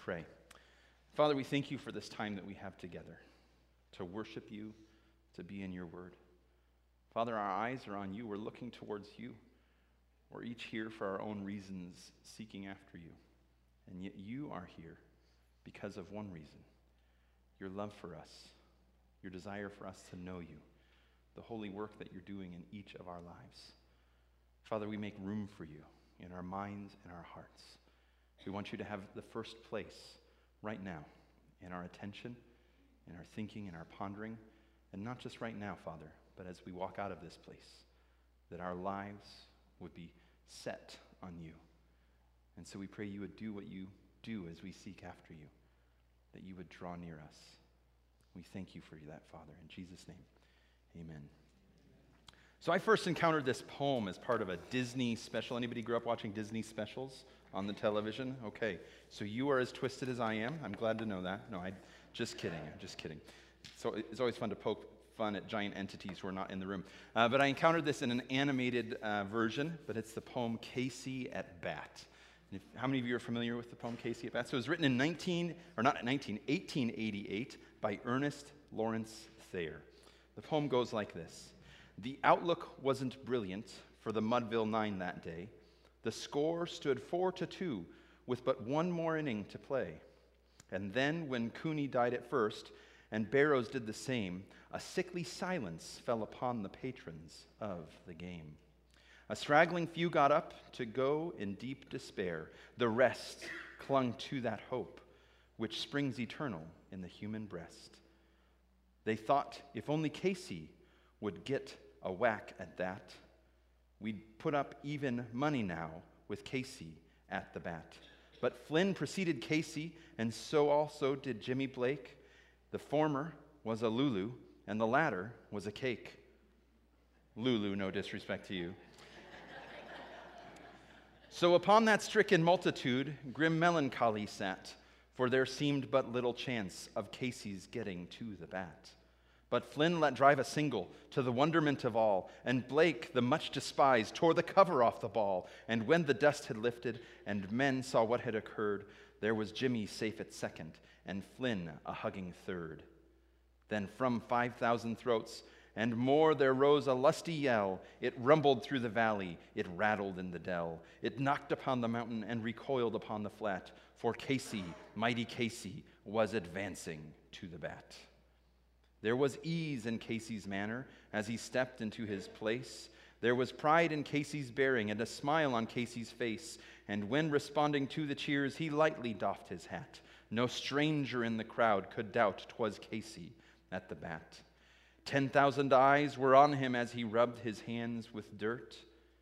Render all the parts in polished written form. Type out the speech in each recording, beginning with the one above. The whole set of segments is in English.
pray. Father, we thank you for this time that we have together to worship you, to be in your word. Father, our eyes are on you. We're looking towards you. We're each here for our own reasons, seeking after you. And yet you are here because of one reason, your love for us, your desire for us to know you, the holy work that you're doing in each of our lives. Father, we make room for you in our minds and our hearts. We want you to have the first place right now in our attention, in our thinking, in our pondering, and not just right now, Father, but as we walk out of this place, that our lives would be set on you. And so we pray you would do what you do as we seek after you, that you would draw near us. We thank you for that, Father. In Jesus' name, amen. So I first encountered this poem as part of a Disney special. Anybody grew up watching Disney specials on the television? Okay, so you are as twisted as I am. I'm glad to know that. No, I'm just kidding. So it's always fun to poke fun at giant entities who are not in the room. But I encountered this in an animated version, but it's the poem Casey at Bat. How many of you are familiar with the poem Casey at Bat? So it was written in 1888 by Ernest Lawrence Thayer. The poem goes like this. The outlook wasn't brilliant for the Mudville Nine that day. The score stood 4-2 with but one more inning to play. And then when Cooney died at first and Barrows did the same, a sickly silence fell upon the patrons of the game. A straggling few got up to go in deep despair. The rest clung to that hope which springs eternal in the human breast. They thought if only Casey would get a whack at that, we'd put up even money now with Casey at the bat. But Flynn preceded Casey, and so also did Jimmy Blake. The former was a Lulu, and the latter was a cake. Lulu, no disrespect to you. So upon that stricken multitude, grim melancholy sat, for there seemed but little chance of Casey's getting to the bat. But Flynn let drive a single, to the wonderment of all, and Blake, the much despised, tore the cover off the ball. And when the dust had lifted, and men saw what had occurred, there was Jimmy safe at second, and Flynn a hugging third. Then from 5,000 throats and more there rose a lusty yell. It rumbled through the valley, it rattled in the dell. It knocked upon the mountain and recoiled upon the flat, for Casey, mighty Casey, was advancing to the bat. There was ease in Casey's manner as he stepped into his place. There was pride in Casey's bearing and a smile on Casey's face. And when responding to the cheers, he lightly doffed his hat. No stranger in the crowd could doubt 'twas Casey at the bat. 10,000 eyes were on him as he rubbed his hands with dirt.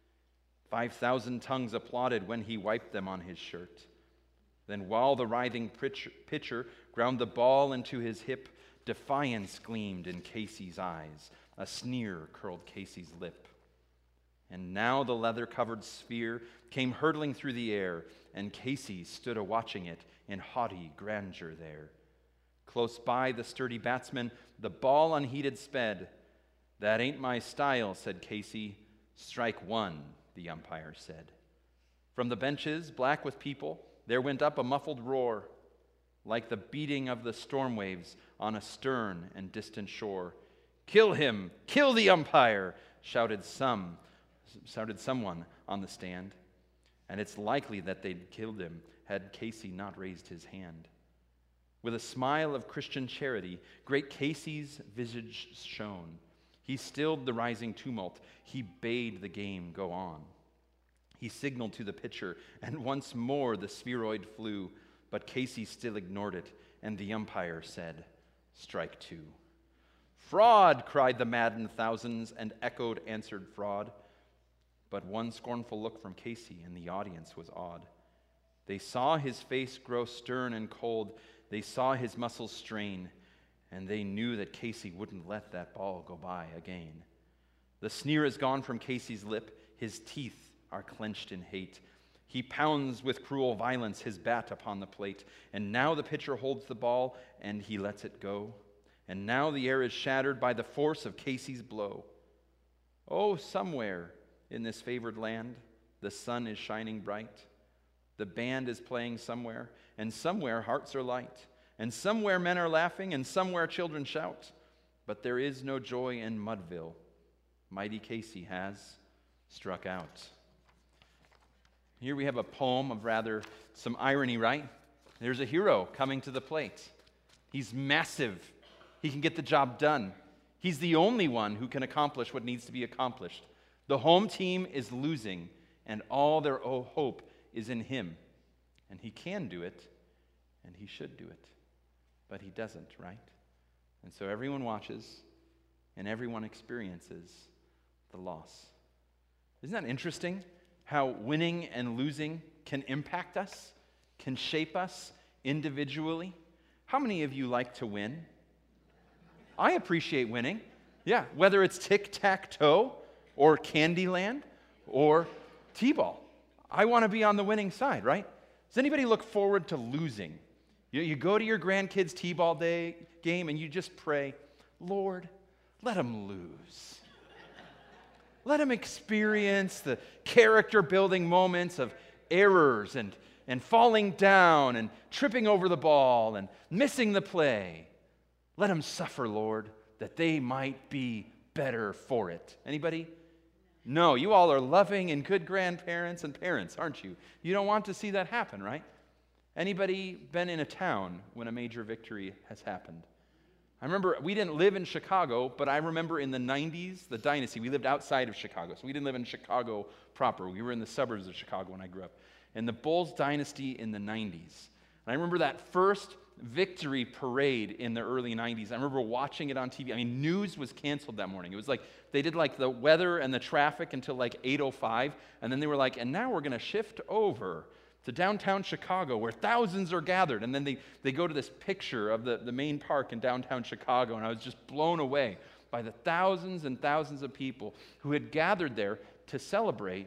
5,000 tongues applauded when he wiped them on his shirt. Then while the writhing pitcher ground the ball into his hip, defiance gleamed in Casey's eyes. A sneer curled Casey's lip. And now the leather-covered sphere came hurtling through the air, and Casey stood a-watching it in haughty grandeur there. Close by the sturdy batsman, the ball unheeded sped. "That ain't my style," said Casey. "Strike one," the umpire said. From the benches, black with people, there went up a muffled roar, like the beating of the storm waves on a stern and distant shore. "Kill him! Kill the umpire!" shouted someone on the stand. And it's likely that they'd killed him had Casey not raised his hand. With a smile of Christian charity, great Casey's visage shone. He stilled the rising tumult. He bade the game go on. He signaled to the pitcher, and once more the spheroid flew, but Casey still ignored it, and the umpire said, "Strike two." "Fraud!" cried the maddened thousands, and echoed answered fraud. But one scornful look from Casey, and the audience was awed. They saw his face grow stern and cold. They saw his muscles strain, and they knew that Casey wouldn't let that ball go by again. The sneer is gone from Casey's lip. His teeth are clenched in hate. He pounds with cruel violence his bat upon the plate, and now the pitcher holds the ball, and he lets it go. And now the air is shattered by the force of Casey's blow. Oh, somewhere in this favored land, the sun is shining bright. The band is playing somewhere, and somewhere hearts are light, and somewhere men are laughing, and somewhere children shout. But there is no joy in Mudville. Mighty Casey has struck out. Here we have a poem of rather some irony, right? There's a hero coming to the plate. He's massive. He can get the job done. He's the only one who can accomplish what needs to be accomplished. The home team is losing, and all their hope is in him. And he can do it, and he should do it. But he doesn't, right? And so everyone watches, and everyone experiences the loss. Isn't that interesting? How winning and losing can impact us, can shape us individually. How many of you like to win? I appreciate winning. Yeah, whether it's tic-tac-toe or Candyland or T-ball. I want to be on the winning side, right? Does anybody look forward to losing? You go to your grandkids' T-ball day game and you just pray, Lord, let them lose. Let them experience the character-building moments of errors and falling down and tripping over the ball and missing the play. Let them suffer, Lord, that they might be better for it. Anybody? No, you all are loving and good grandparents and parents, aren't you? You don't want to see that happen, right? Anybody been in a town when a major victory has happened? I remember we didn't live in Chicago, but I remember in the 90s, the dynasty, we lived outside of Chicago. So we didn't live in Chicago proper. We were in the suburbs of Chicago when I grew up. And the Bulls dynasty in the 90s. And I remember that first victory parade in the early 90s. I remember watching it on TV. I mean, news was canceled that morning. It was like they did like the weather and the traffic until like 8:05. And then they were like, and now we're going to shift over to downtown Chicago where thousands are gathered. And then they go to this picture of the main park in downtown Chicago, and I was just blown away by the thousands and thousands of people who had gathered there to celebrate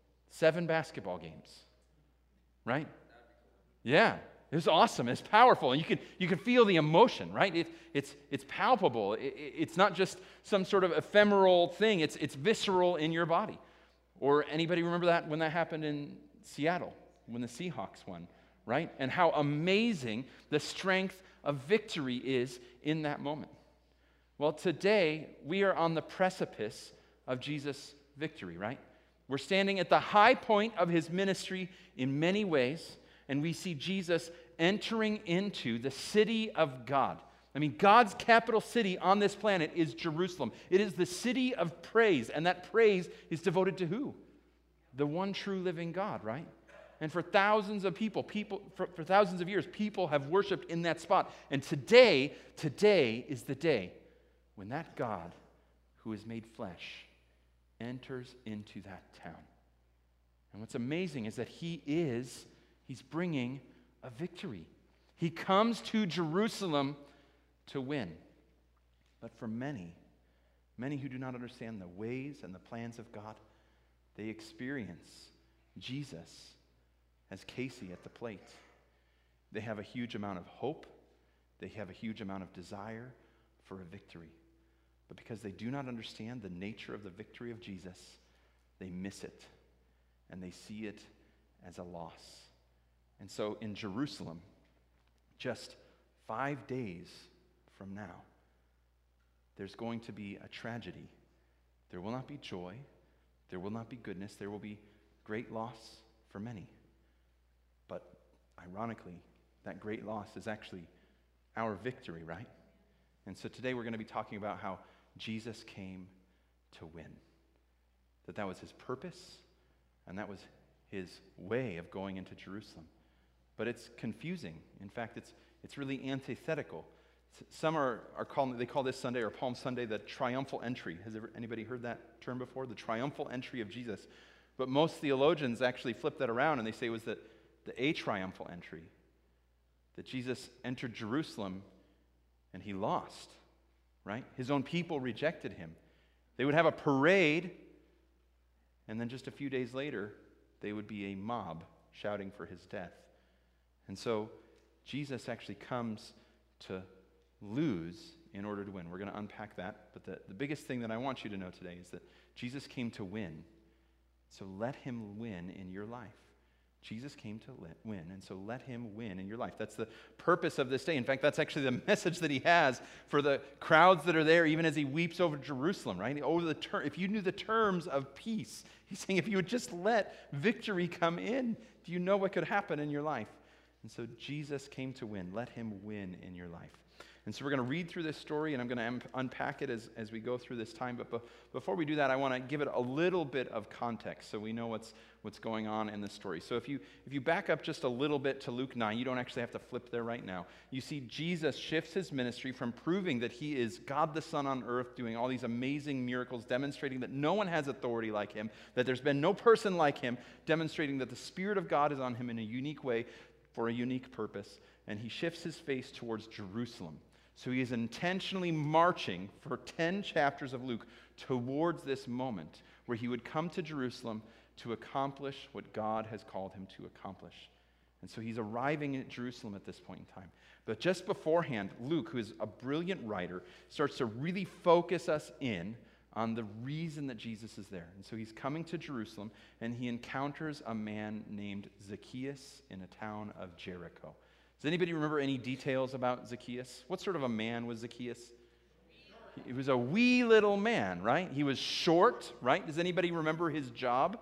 7 basketball games. Right? Yeah. It was awesome. It's powerful. And you can feel the emotion, right? It's palpable. It's not just some sort of ephemeral thing. It's visceral in your body. Or anybody remember that when that happened in Seattle? When the Seahawks won, right? And how amazing the strength of victory is in that moment. Well, today we are on the precipice of Jesus' victory, right? We're standing at the high point of his ministry in many ways, and we see Jesus entering into the city of God. I mean, God's capital city on this planet is Jerusalem. It is the city of praise, and that praise is devoted to who? The one true living God, right? And for thousands of for thousands of years, people have worshiped in that spot. And today is the day when that God who is made flesh enters into that town. And what's amazing is that he's bringing a victory. He comes to Jerusalem to win. But for many who do not understand the ways and the plans of God, they experience Jesus as Casey at the plate. They have a huge amount of hope. They have a huge amount of desire for a victory. But because they do not understand the nature of the victory of Jesus, they miss it, and they see it as a loss. And so in Jerusalem, just 5 days from now, there's going to be a tragedy. There will not be joy. There will not be goodness. There will be great loss for many. But ironically, that great loss is actually our victory, right? And so today we're going to be talking about how Jesus came to win. That was his purpose, and that was his way of going into Jerusalem. But it's confusing. In fact, it's really antithetical. Some are calling, they call this Sunday, or Palm Sunday, the triumphal entry. Has anybody heard that term before? The triumphal entry of Jesus. But most theologians actually flip that around, and they say it was the atriumphal entry, that Jesus entered Jerusalem and he lost, right? His own people rejected him. They would have a parade, and then just a few days later, they would be a mob shouting for his death. And so Jesus actually comes to lose in order to win. We're going to unpack that, but the biggest thing that I want you to know today is that Jesus came to win. So let him win in your life. Jesus came to win, and so let him win in your life. That's the purpose of this day. In fact, that's actually the message that he has for the crowds that are there, even as he weeps over Jerusalem, right? If you knew the terms of peace, he's saying if you would just let victory come in, do you know what could happen in your life? And so Jesus came to win. Let him win in your life. And so we're going to read through this story, and I'm going to unpack it as we go through this time. But before we do that, I want to give it a little bit of context so we know what's going on in the story. So if you back up just a little bit to Luke 9, you don't actually have to flip there right now. You see Jesus shifts his ministry from proving that he is God the Son on earth, doing all these amazing miracles, demonstrating that no one has authority like him, that there's been no person like him, demonstrating that the Spirit of God is on him in a unique way for a unique purpose. And he shifts his face towards Jerusalem. So he is intentionally marching for 10 chapters of Luke towards this moment where he would come to Jerusalem to accomplish what God has called him to accomplish. And so he's arriving at Jerusalem at this point in time. But just beforehand, Luke, who is a brilliant writer, starts to really focus us in on the reason that Jesus is there. And so he's coming to Jerusalem, and he encounters a man named Zacchaeus in a town of Jericho. Does anybody remember any details about Zacchaeus? What sort of a man was Zacchaeus? He was a wee little man, right? He was short, right? Does anybody remember his job?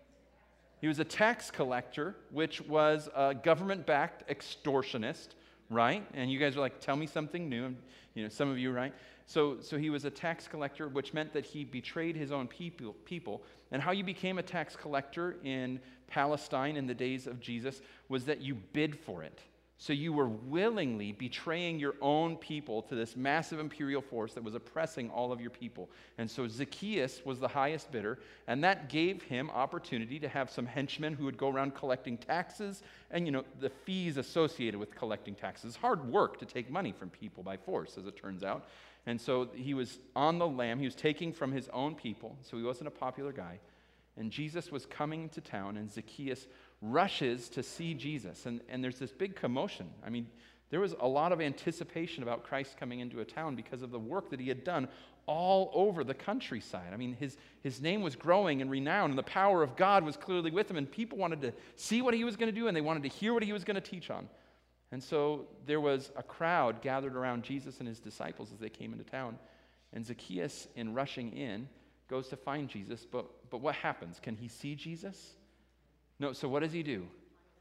He was a tax collector, which was a government-backed extortionist, right? And you guys are like, tell me something new. Some of you, right? So he was a tax collector, which meant that he betrayed his own people. And how you became a tax collector in Palestine in the days of Jesus was that you bid for it. So you were willingly betraying your own people to this massive imperial force that was oppressing all of your people. And so Zacchaeus was the highest bidder, and that gave him opportunity to have some henchmen who would go around collecting taxes and, the fees associated with collecting taxes. Hard work to take money from people by force, as it turns out. And so he was on the lam. He was taking from his own people, so he wasn't a popular guy. And Jesus was coming to town, and Zacchaeus rushes to see Jesus. And there's this big commotion. I mean, there was a lot of anticipation about Christ coming into a town because of the work that he had done all over the countryside. I mean, his name was growing in renown, and the power of God was clearly with him, and people wanted to see what he was going to do, and they wanted to hear what he was going to teach on. And so there was a crowd gathered around Jesus and his disciples as they came into town. And Zacchaeus, in rushing in, goes to find Jesus. But what happens? Can he see Jesus? No, so what does he do?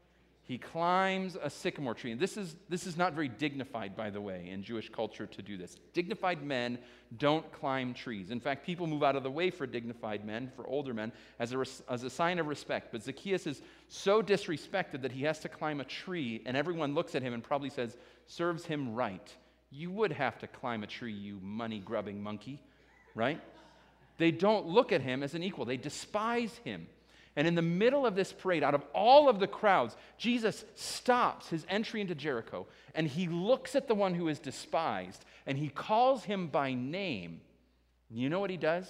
He climbs a sycamore tree. And this is not very dignified, by the way, in Jewish culture to do this. Dignified men don't climb trees. In fact, people move out of the way for dignified men, for older men, as a sign of respect. But Zacchaeus is so disrespected that he has to climb a tree, and everyone looks at him and probably says, serves him right. You would have to climb a tree, you money-grubbing monkey, right? They don't look at him as an equal. They despise him. And in the middle of this parade, out of all of the crowds, Jesus stops his entry into Jericho, and he looks at the one who is despised, and he calls him by name. You know what he does?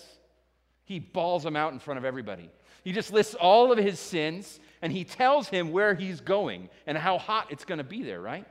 He bawls him out in front of everybody. He just lists all of his sins, and he tells him where he's going and how hot it's going to be there, right?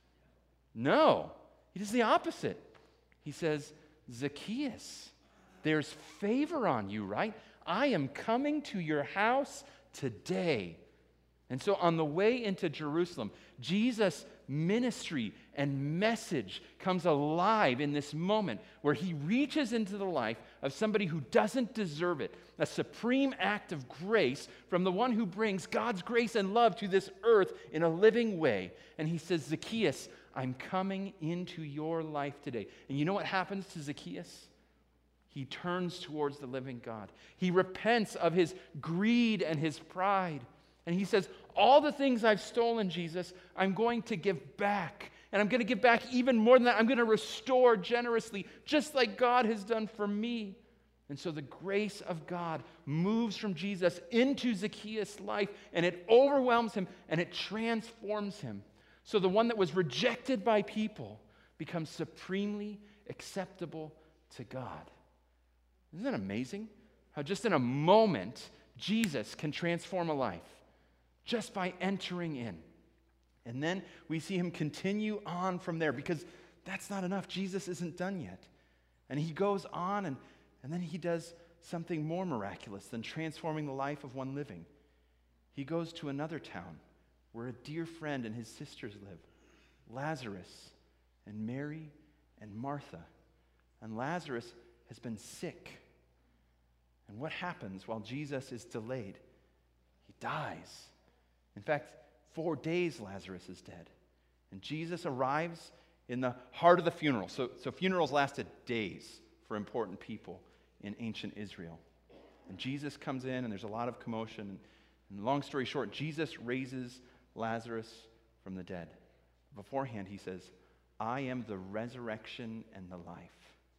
No, he does the opposite. He says, Zacchaeus, there's favor on you, right? I am coming to your house today. And so on the way into Jerusalem, Jesus' ministry and message comes alive in this moment where he reaches into the life of somebody who doesn't deserve it, a supreme act of grace from the one who brings God's grace and love to this earth in a living way. And he says, Zacchaeus, I'm coming into your life today. And you know what happens to Zacchaeus? He turns towards the living God. He repents of his greed and his pride. And he says, all the things I've stolen, Jesus, I'm going to give back. And I'm going to give back even more than that. I'm going to restore generously, just like God has done for me. And so the grace of God moves from Jesus into Zacchaeus' life, and it overwhelms him, and it transforms him. So the one that was rejected by people becomes supremely acceptable to God. Isn't that amazing? How just in a moment, Jesus can transform a life just by entering in. And then we see him continue on from there because that's not enough. Jesus isn't done yet. And he goes on and then he does something more miraculous than transforming the life of one living. he goes to another town where a dear friend and his sisters live, Lazarus and Mary and Martha. And Lazarus has been sick. And what happens while Jesus is delayed? He dies. In fact, 4 days Lazarus is dead. And Jesus arrives in the heart of the funeral. So funerals lasted days for important people in ancient Israel. And Jesus comes in, and there's a lot of commotion. And long story short, Jesus raises Lazarus from the dead. Beforehand, he says, I am the resurrection and the life.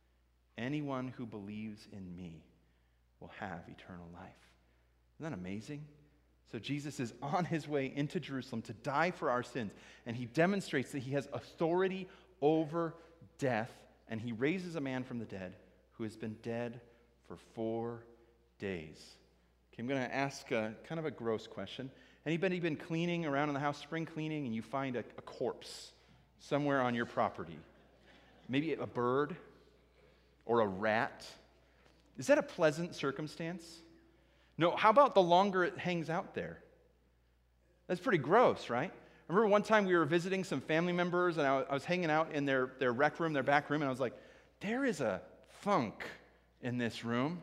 Anyone who believes in me will have eternal life. Isn't that amazing? So Jesus is on his way into Jerusalem to die for our sins, and he demonstrates that he has authority over death, and he raises a man from the dead who has been dead for 4 days. Okay, I'm going to ask kind of a gross question. Anybody been cleaning around in the house, spring cleaning, and you find a corpse somewhere on your property? Maybe a bird or a rat? Is that a pleasant circumstance? No, how about the longer it hangs out there? That's pretty gross, right? I remember one time we were visiting some family members, and I was hanging out in their rec room, their back room, and I was like, there is a funk in this room.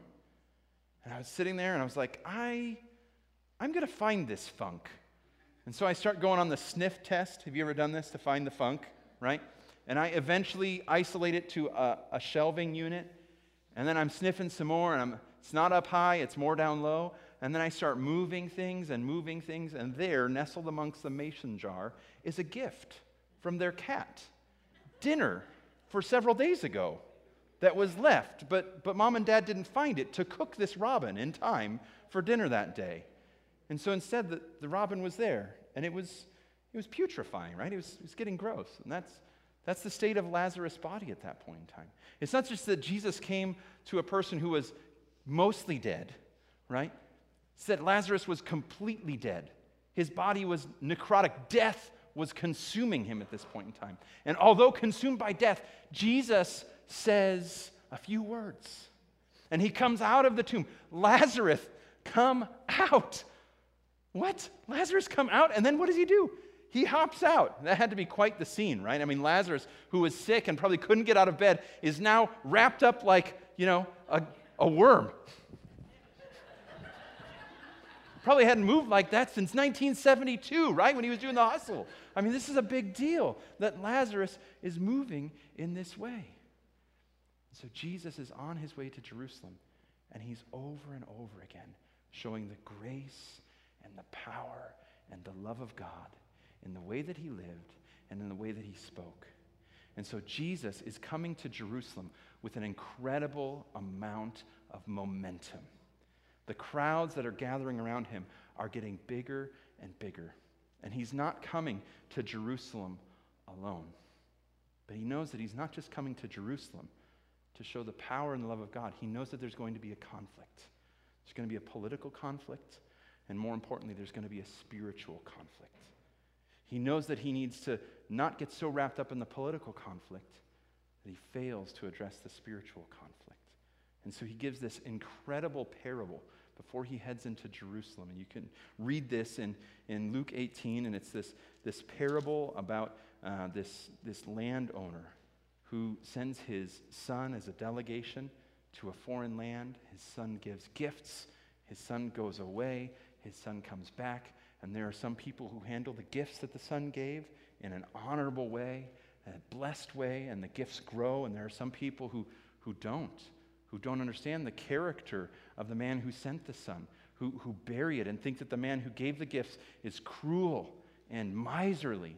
And I was sitting there, and I was like, I'm going to find this funk. And so I start going on the sniff test. Have you ever done this to find the funk, right? And I eventually isolate it to a shelving unit. And then I'm sniffing some more, and it's not up high, it's more down low. And then I start moving things, and there, nestled amongst the mason jar, is a gift from their cat. Dinner for several days ago that was left, but Mom and Dad didn't find it to cook this robin in time for dinner that day. And so instead, the robin was there, and it was putrefying, right? It was getting gross. And that's the state of Lazarus' body at that point in time. It's not just that Jesus came to a person who was mostly dead, right? It's that Lazarus was completely dead. His body was necrotic. Death was consuming him at this point in time. And although consumed by death, Jesus says a few words. And he comes out of the tomb. Lazarus, come out. What? Lazarus come out? And then what does he do? He hops out. That had to be quite the scene, right? I mean, Lazarus, who was sick and probably couldn't get out of bed, is now wrapped up like, a worm. Probably hadn't moved like that since 1972, right? When he was doing the hustle. I mean, this is a big deal that Lazarus is moving in this way. So Jesus is on his way to Jerusalem, and he's over and over again showing the grace and the power and the love of God in the way that he lived and in the way that he spoke. And so Jesus is coming to Jerusalem with an incredible amount of momentum. The crowds that are gathering around him are getting bigger and bigger. And he's not coming to Jerusalem alone. But he knows that he's not just coming to Jerusalem to show the power and the love of God. He knows that there's going to be a conflict. There's going to be a political conflict. And more importantly, there's going to be a spiritual conflict. He knows that he needs to not get so wrapped up in the political conflict that he fails to address the spiritual conflict. And so he gives this incredible parable before he heads into Jerusalem. And you can read this in Luke 18, and it's this parable about this landowner who sends his son as a delegation to a foreign land. His son gives gifts. His son goes away. His son comes back. And there are some people who handle the gifts that the son gave in an honorable way, a blessed way, and the gifts grow. And there are some people who don't understand the character of the man who sent the son, who bury it and think that the man who gave the gifts is cruel and miserly.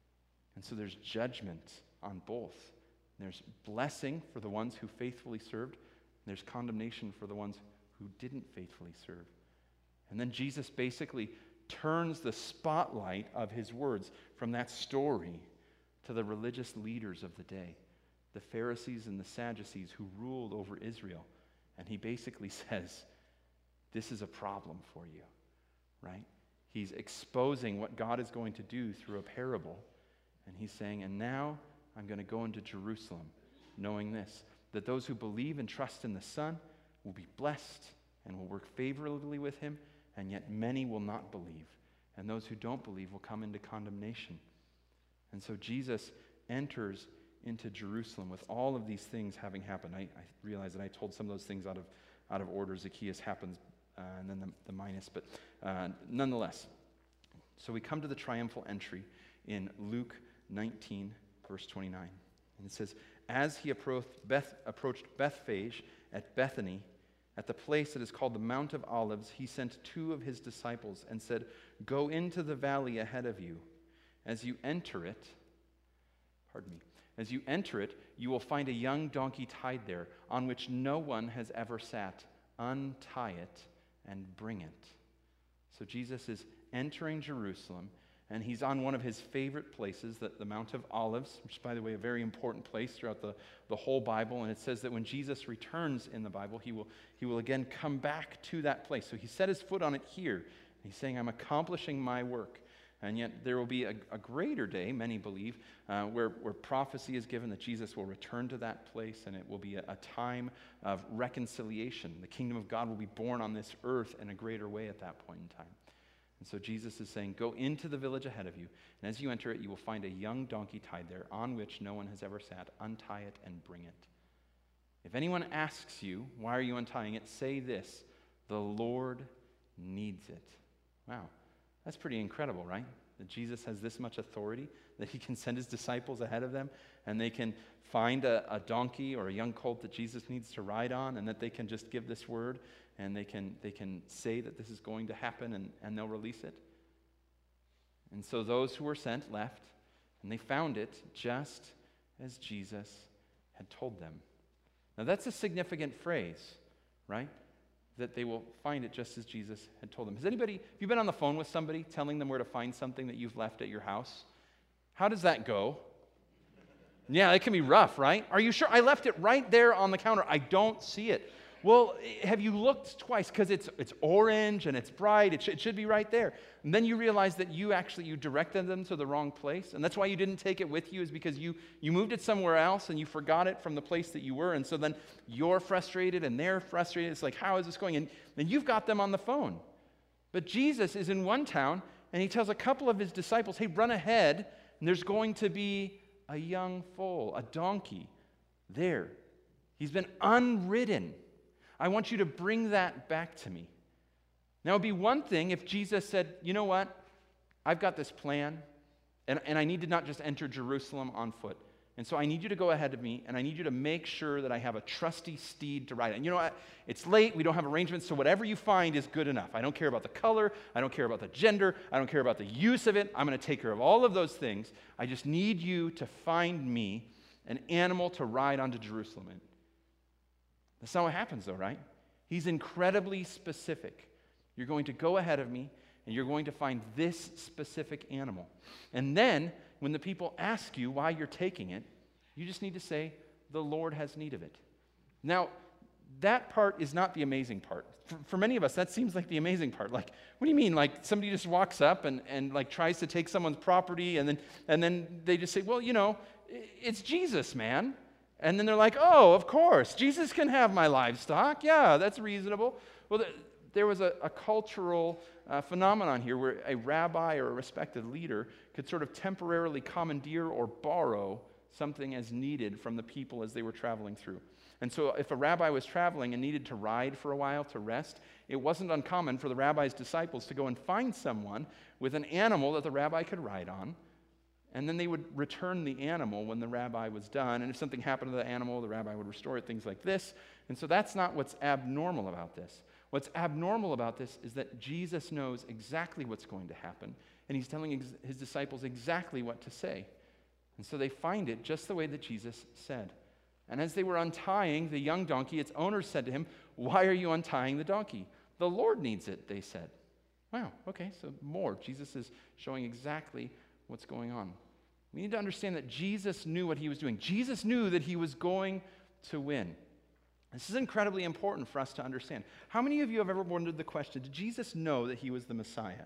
And so there's judgment on both. There's blessing for the ones who faithfully served, and there's condemnation for the ones who didn't faithfully serve. And then Jesus basically turns the spotlight of his words from that story to the religious leaders of the day, the Pharisees and the Sadducees who ruled over Israel. And he basically says, this is a problem for you, right? He's exposing what God is going to do through a parable. And he's saying, and now I'm going to go into Jerusalem, knowing this, that those who believe and trust in the Son will be blessed and will work favorably with him, and yet many will not believe, and those who don't believe will come into condemnation. And so Jesus enters into Jerusalem with all of these things having happened. I realize that I told some of those things out of order. Zacchaeus happens, and then the minus, but nonetheless. So we come to the triumphal entry in Luke 19, verse 29. And it says, as he approached Bethphage at Bethany, at the place that is called the Mount of Olives, he sent 2 of his disciples and said, go into the valley ahead of you. As you enter it, you will find a young donkey tied there, on which no one has ever sat. Untie it and bring it. So Jesus is entering Jerusalem, and he's on one of his favorite places, the Mount of Olives, which is, by the way, a very important place throughout the whole Bible. And it says that when Jesus returns in the Bible, he will again come back to that place. So he set his foot on it here. He's saying, I'm accomplishing my work. And yet there will be a greater day, many believe, where prophecy is given that Jesus will return to that place, and it will be a time of reconciliation. The kingdom of God will be born on this earth in a greater way at that point in time. And so Jesus is saying, go into the village ahead of you, and as you enter it, you will find a young donkey tied there, on which no one has ever sat. Untie it and bring it. If anyone asks you, why are you untying it? Say this, the Lord needs it. Wow. That's pretty incredible, right? That Jesus has this much authority, that he can send his disciples ahead of them, and they can find a donkey or a young colt that Jesus needs to ride on, and that they can just give this word, and they can say that this is going to happen, and they'll release it. And so those who were sent left, and they found it just as Jesus had told them. Now that's a significant phrase, right? That they will find it just as Jesus had told them. Have you been on the phone with somebody telling them where to find something that you've left at your house? How does that go? Yeah, it can be rough, right? Are you sure? I left it right there on the counter. I don't see it. Well, have you looked twice? Because it's orange and it's bright. It should be right there. And then you realize that you directed them to the wrong place. And that's why you didn't take it with you, is because you moved it somewhere else and you forgot it from the place that you were. And so then you're frustrated and they're frustrated. It's like, how is this going? And you've got them on the phone. But Jesus is in one town, and he tells a couple of his disciples, hey, run ahead, and there's going to be a young foal, a donkey there. He's been unridden. I want you to bring that back to me. Now, it would be one thing if Jesus said, you know what? I've got this plan, and I need to not just enter Jerusalem on foot. And so I need you to go ahead of me, and I need you to make sure that I have a trusty steed to ride on. You know what? It's late. We don't have arrangements, so whatever you find is good enough. I don't care about the color. I don't care about the gender. I don't care about the use of it. I'm going to take care of all of those things. I just need you to find me an animal to ride onto Jerusalem in. That's not what happens, though, right? He's incredibly specific. You're going to go ahead of me, and you're going to find this specific animal. And then, when the people ask you why you're taking it, you just need to say, the Lord has need of it. Now, that part is not the amazing part. For many of us, that seems like the amazing part. Like, what do you mean? Like, somebody just walks up and like tries to take someone's property, and then they just say, well, you know, it's Jesus, man. And then they're like, oh, of course, Jesus can have my livestock. Yeah, that's reasonable. Well, there was a cultural phenomenon here where a rabbi or a respected leader could sort of temporarily commandeer or borrow something as needed from the people as they were traveling through. And so if a rabbi was traveling and needed to ride for a while to rest, it wasn't uncommon for the rabbi's disciples to go and find someone with an animal that the rabbi could ride on. And then they would return the animal when the rabbi was done. And if something happened to the animal, the rabbi would restore it, things like this. And so that's not what's abnormal about this. What's abnormal about this is that Jesus knows exactly what's going to happen. And he's telling his disciples exactly what to say. And so they find it just the way that Jesus said. And as they were untying the young donkey, its owners said to him, why are you untying the donkey? The Lord needs it, they said. Wow, okay, so more. Jesus is showing exactly what's going on. We need to understand that Jesus knew what he was doing. Jesus knew that he was going to win. This is incredibly important for us to understand. How many of you have ever wondered the question, did Jesus know that he was the Messiah?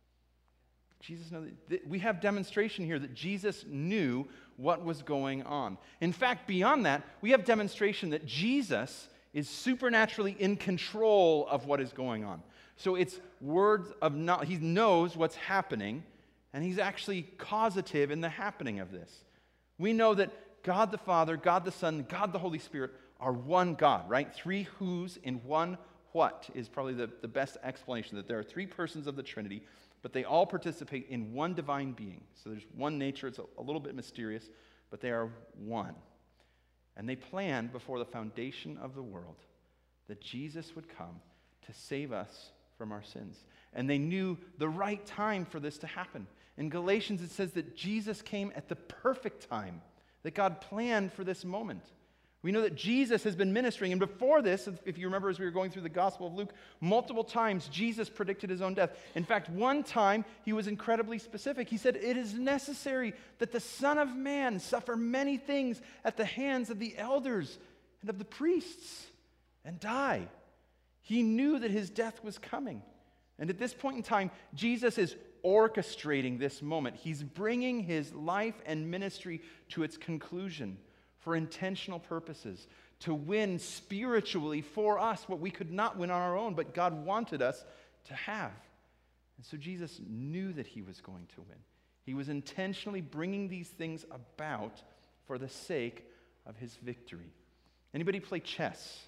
Jesus knew that we have demonstration here that Jesus knew what was going on. In fact, beyond that, we have demonstration that Jesus is supernaturally in control of what is going on. So it's words of knowledge. He knows what's happening, and he's actually causative in the happening of this. We know that God the Father, God the Son, God the Holy Spirit are one God, right? Three who's in one what is probably the best explanation, that there are three persons of the Trinity, but they all participate in one divine being. So there's one nature. It's a little bit mysterious, but they are one. And they planned before the foundation of the world that Jesus would come to save us from our sins. And they knew the right time for this to happen. In Galatians, it says that Jesus came at the perfect time, that God planned for this moment. We know that Jesus has been ministering, and before this, if you remember as we were going through the Gospel of Luke, multiple times Jesus predicted his own death. In fact, one time he was incredibly specific. He said, "It is necessary that the Son of Man suffer many things at the hands of the elders and of the priests and die." He knew that his death was coming. And at this point in time, Jesus is orchestrating this moment. He's bringing his life and ministry to its conclusion for intentional purposes, to win spiritually for us what we could not win on our own, but God wanted us to have. And so Jesus knew that he was going to win. He was intentionally bringing these things about for the sake of his victory. Anybody play chess?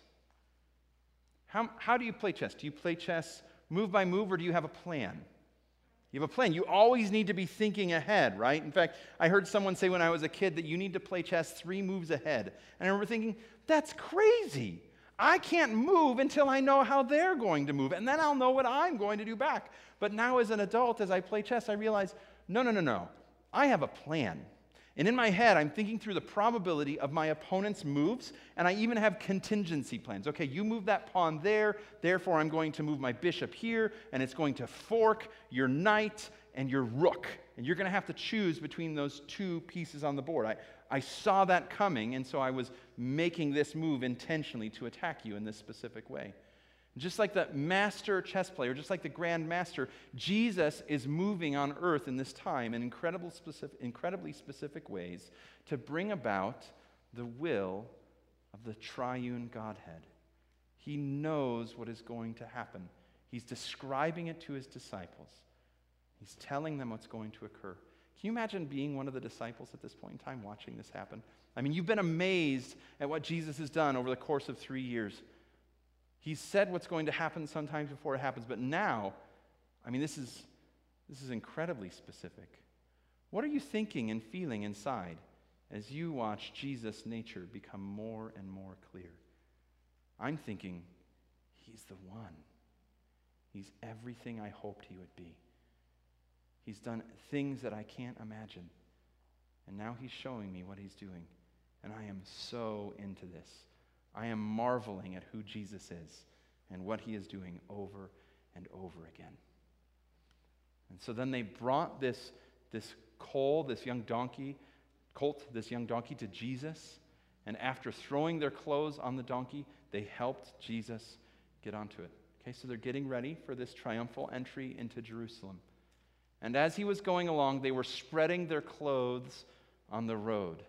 How do you play chess? Do you play chess move by move, or do you have a plan? You have a plan. You always need to be thinking ahead, right? In fact, I heard someone say when I was a kid that you need to play chess 3 moves ahead. And I remember thinking, that's crazy. I can't move until I know how they're going to move, and then I'll know what I'm going to do back. But now as an adult, as I play chess, I realize, no. I have a plan. And in my head, I'm thinking through the probability of my opponent's moves, and I even have contingency plans. Okay, you move that pawn there, therefore I'm going to move my bishop here, and it's going to fork your knight and your rook. And you're going to have to choose between those 2 pieces on the board. I saw that coming, and so I was making this move intentionally to attack you in this specific way. Just like the master chess player, just like the grand master, Jesus is moving on earth in this time in incredibly specific ways to bring about the will of the triune Godhead. He knows what is going to happen. He's describing it to his disciples. He's telling them what's going to occur. Can you imagine being one of the disciples at this point in time watching this happen? I mean, you've been amazed at what Jesus has done over the course of 3 years. He's said what's going to happen sometimes before it happens, but now, I mean, this is incredibly specific. What are you thinking and feeling inside as you watch Jesus' nature become more and more clear? I'm thinking, he's the one. He's everything I hoped he would be. He's done things that I can't imagine. And now he's showing me what he's doing. And I am so into this. I am marveling at who Jesus is and what he is doing over and over again. And so then they brought this young donkey to Jesus. And after throwing their clothes on the donkey, they helped Jesus get onto it. Okay, so they're getting ready for this triumphal entry into Jerusalem. And as he was going along, they were spreading their clothes on the road.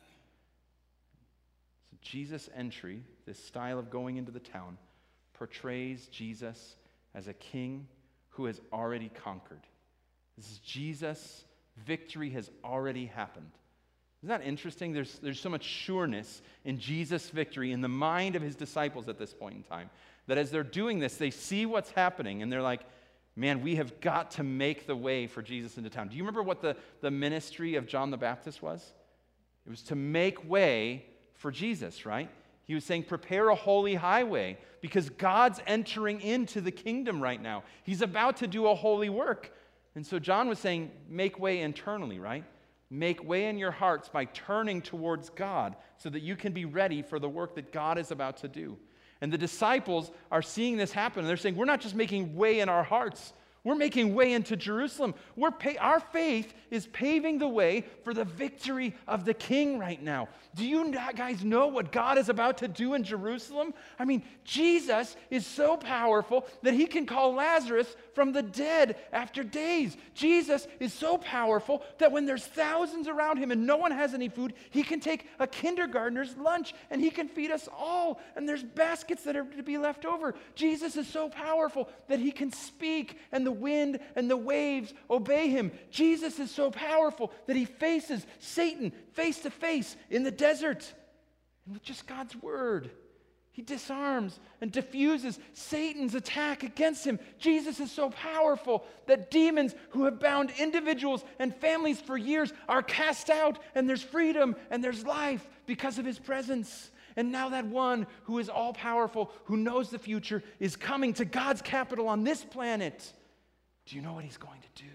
So Jesus' entry, this style of going into the town, portrays Jesus as a king who has already conquered. This is Jesus' victory has already happened. Isn't that interesting? There's so much sureness in Jesus' victory in the mind of his disciples at this point in time, that as they're doing this, they see what's happening, and they're like, man, we have got to make the way for Jesus into town. Do you remember what the ministry of John the Baptist was? It was to make way for Jesus, right? He was saying, prepare a holy highway, because God's entering into the kingdom right now. He's about to do a holy work. And so John was saying, make way internally, right? Make way in your hearts by turning towards God so that you can be ready for the work that God is about to do. And the disciples are seeing this happen, and they're saying, we're not just making way in our hearts, We're making way into Jerusalem. Our faith is paving the way for the victory of the King right now. Do you guys know what God is about to do in Jerusalem? I mean, Jesus is so powerful that he can call Lazarus from the dead after days. Jesus is so powerful that when there's thousands around him and no one has any food, he can take a kindergartner's lunch and he can feed us all. And there's baskets that are to be left over. Jesus is so powerful that he can speak and the wind and the waves obey him. Jesus is so powerful that he faces Satan face to face in the desert. And with just God's word, he disarms and diffuses Satan's attack against him. Jesus is so powerful that demons who have bound individuals and families for years are cast out, and there's freedom and there's life because of his presence. And now that one who is all-powerful, who knows the future, is coming to God's capital on this planet. Do you know what he's going to do?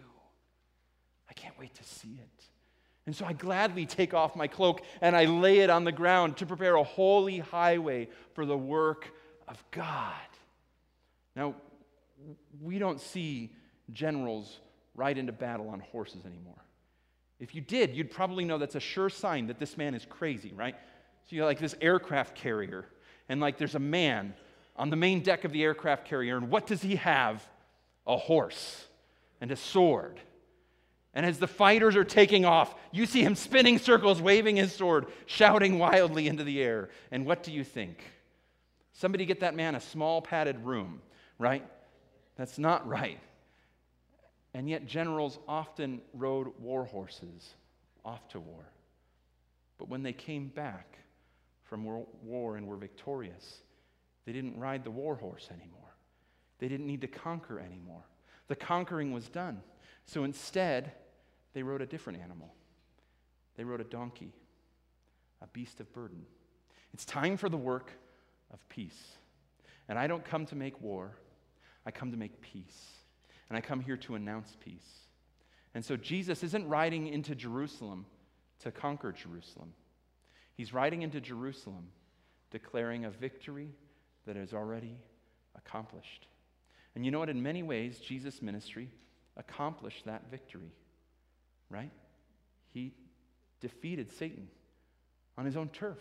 I can't wait to see it. And so I gladly take off my cloak and I lay it on the ground to prepare a holy highway for the work of God. Now, we don't see generals ride into battle on horses anymore. If you did, you'd probably know that's a sure sign that this man is crazy, right? So you're like this aircraft carrier, and like there's a man on the main deck of the aircraft carrier, and what does he have? A horse and a sword. And as the fighters are taking off, you see him spinning circles, waving his sword, shouting wildly into the air. And what do you think? Somebody get that man a small padded room, right? That's not right. And yet generals often rode war horses off to war. But when they came back from war and were victorious, they didn't ride the war horse anymore. They didn't need to conquer anymore. The conquering was done. So instead, they rode a different animal. They rode a donkey, a beast of burden. It's time for the work of peace. And I don't come to make war. I come to make peace. And I come here to announce peace. And so Jesus isn't riding into Jerusalem to conquer Jerusalem. He's riding into Jerusalem declaring a victory that is already accomplished. And you know what? In many ways, Jesus' ministry accomplished that victory, right? He defeated Satan on his own turf,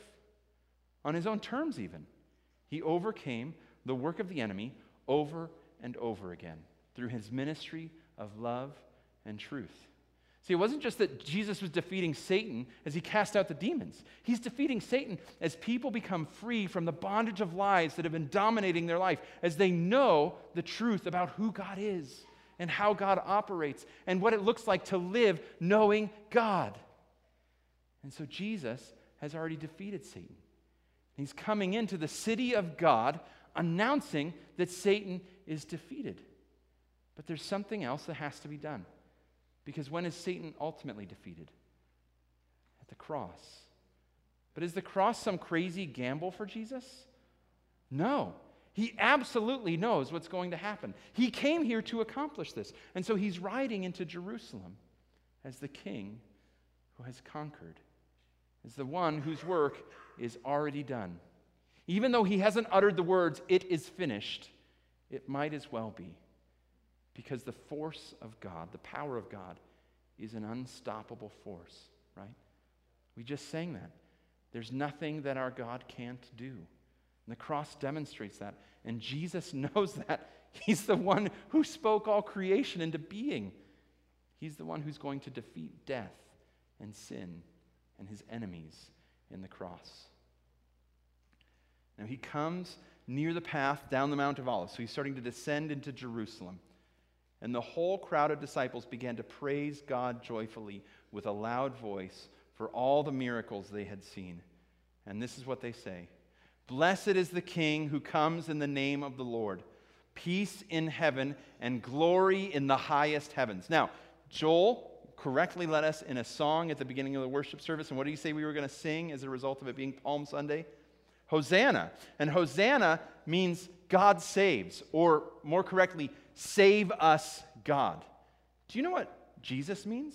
on his own terms even. He overcame the work of the enemy over and over again through his ministry of love and truth. See, it wasn't just that Jesus was defeating Satan as he cast out the demons. He's defeating Satan as people become free from the bondage of lies that have been dominating their life, as they know the truth about who God is and how God operates and what it looks like to live knowing God. And so Jesus has already defeated Satan. He's coming into the city of God announcing that Satan is defeated. But there's something else that has to be done. Because when is Satan ultimately defeated? At the cross. But is the cross some crazy gamble for Jesus? No. He absolutely knows what's going to happen. He came here to accomplish this. And so he's riding into Jerusalem as the king who has conquered, as the one whose work is already done. Even though he hasn't uttered the words, "It is finished," it might as well be. Because the force of God, the power of God, is an unstoppable force, right? We just sang that. There's nothing that our God can't do. And the cross demonstrates that. And Jesus knows that. He's the one who spoke all creation into being. He's the one who's going to defeat death and sin and his enemies in the cross. Now he comes near the path down the Mount of Olives. So he's starting to descend into Jerusalem. And the whole crowd of disciples began to praise God joyfully with a loud voice for all the miracles they had seen. And this is what they say: "Blessed is the King who comes in the name of the Lord. Peace in heaven and glory in the highest heavens." Now, Joel correctly led us in a song at the beginning of the worship service. And what did he say we were going to sing as a result of it being Palm Sunday? Hosanna. And Hosanna means God saves, or more correctly, save us, God. Do you know what Jesus means?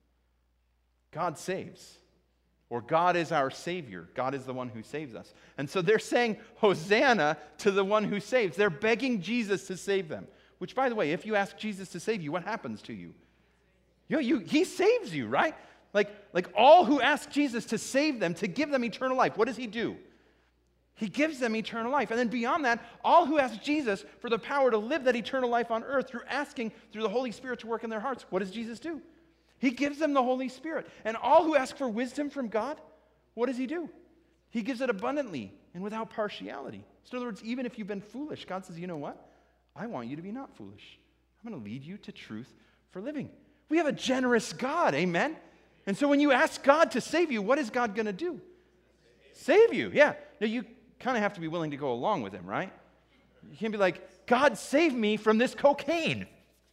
God saves. Or God is our Savior. God is the one who saves us. And so they're saying Hosanna to the one who saves. They're begging Jesus to save them. Which, by the way, if you ask Jesus to save you, what happens to you? He saves you, right? Like all who ask Jesus to save them, to give them eternal life, what does he do? He gives them eternal life. And then beyond that, all who ask Jesus for the power to live that eternal life on earth through asking through the Holy Spirit to work in their hearts, what does Jesus do? He gives them the Holy Spirit. And all who ask for wisdom from God, what does he do? He gives it abundantly and without partiality. So in other words, even if you've been foolish, God says, you know what? I want you to be not foolish. I'm going to lead you to truth for living. We have a generous God, amen? And so when you ask God to save you, what is God going to do? Save you, yeah. Now you kind of have to be willing to go along with him, right? You can't be like, God, save me from this cocaine.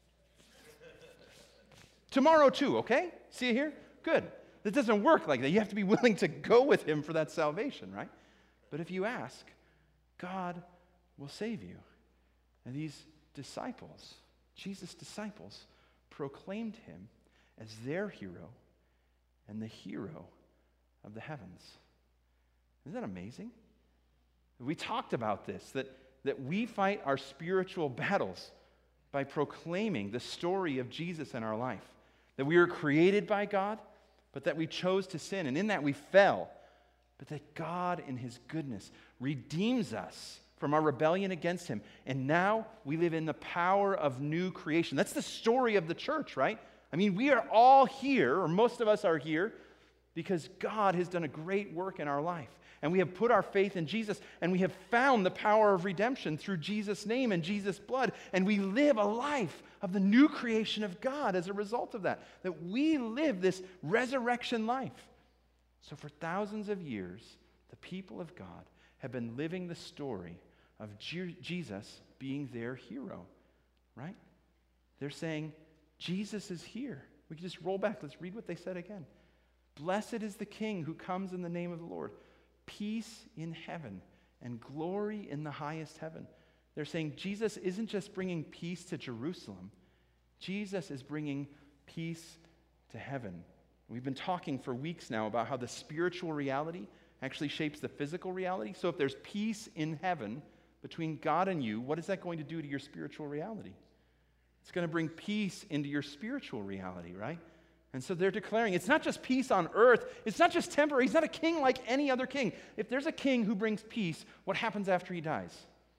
Tomorrow too, okay? See it here? Good. That doesn't work like that. You have to be willing to go with him for that salvation, right? But if you ask, God will save you. And these disciples, Jesus' disciples, proclaimed him as their hero and the hero of the heavens. Isn't that amazing? We talked about this, that we fight our spiritual battles by proclaiming the story of Jesus in our life. That we were created by God, but that we chose to sin, and in that we fell. But that God, in his goodness, redeems us from our rebellion against him. And now we live in the power of new creation. That's the story of the church, right? I mean, we are all here, or most of us are here, because God has done a great work in our life. And we have put our faith in Jesus, and we have found the power of redemption through Jesus' name and Jesus' blood. And we live a life of the new creation of God as a result of that. That we live this resurrection life. So for thousands of years, the people of God have been living the story of Jesus being their hero, right? They're saying, Jesus is here. We can just roll back. Let's read what they said again. Blessed is the King who comes in the name of the Lord. Peace in heaven and glory in the highest heaven. They're saying Jesus isn't just bringing peace to Jerusalem. Jesus is bringing peace to heaven. We've been talking for weeks now about how the spiritual reality actually shapes the physical reality. So if there's peace in heaven between God and you, what is that going to do to your spiritual reality? It's going to bring peace into your spiritual reality, right? And so they're declaring it's not just peace on earth. It's not just temporary. He's not a king like any other king. If there's a king who brings peace, what happens after he dies?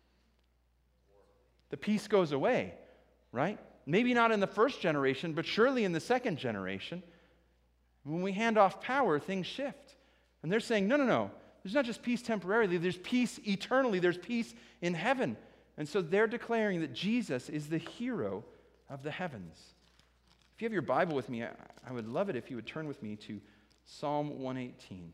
The peace goes away, right? Maybe not in the first generation, but surely in the second generation. When we hand off power, things shift. And they're saying, no. There's not just peace temporarily. There's peace eternally. There's peace in heaven. And so they're declaring that Jesus is the hero of the heavens. If you have your Bible with me, I would love it if you would turn with me to Psalm 118.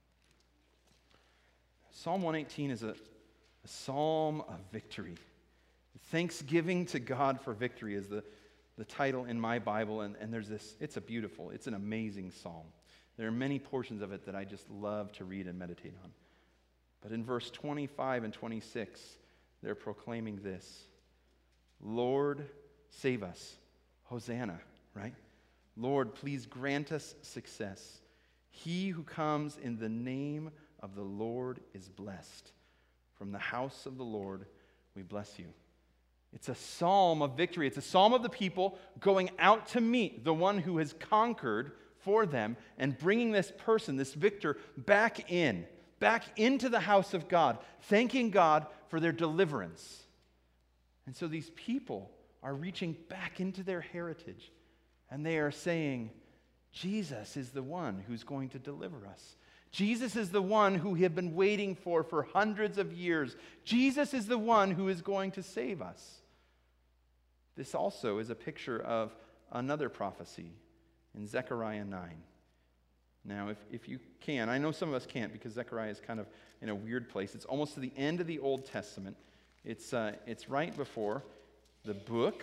Psalm 118 is a psalm of victory. Thanksgiving to God for victory is the title in my Bible, and there's this, it's an amazing psalm. There are many portions of it that I just love to read and meditate on. But in verse 25 and 26, they're proclaiming this: Lord, save us. Hosanna, right? Lord, please grant us success. He who comes in the name of the Lord is blessed. From the house of the Lord, we bless you. It's a psalm of victory. It's a psalm of the people going out to meet the one who has conquered for them and bringing this person, this victor, back into the house of God, thanking God for their deliverance. And so these people are reaching back into their heritage, and they are saying, Jesus is the one who's going to deliver us. Jesus is the one who we have been waiting for hundreds of years. Jesus is the one who is going to save us. This also is a picture of another prophecy in Zechariah 9. Now, if you can, I know some of us can't because Zechariah is kind of in a weird place. It's almost to the end of the Old Testament. It's right before the book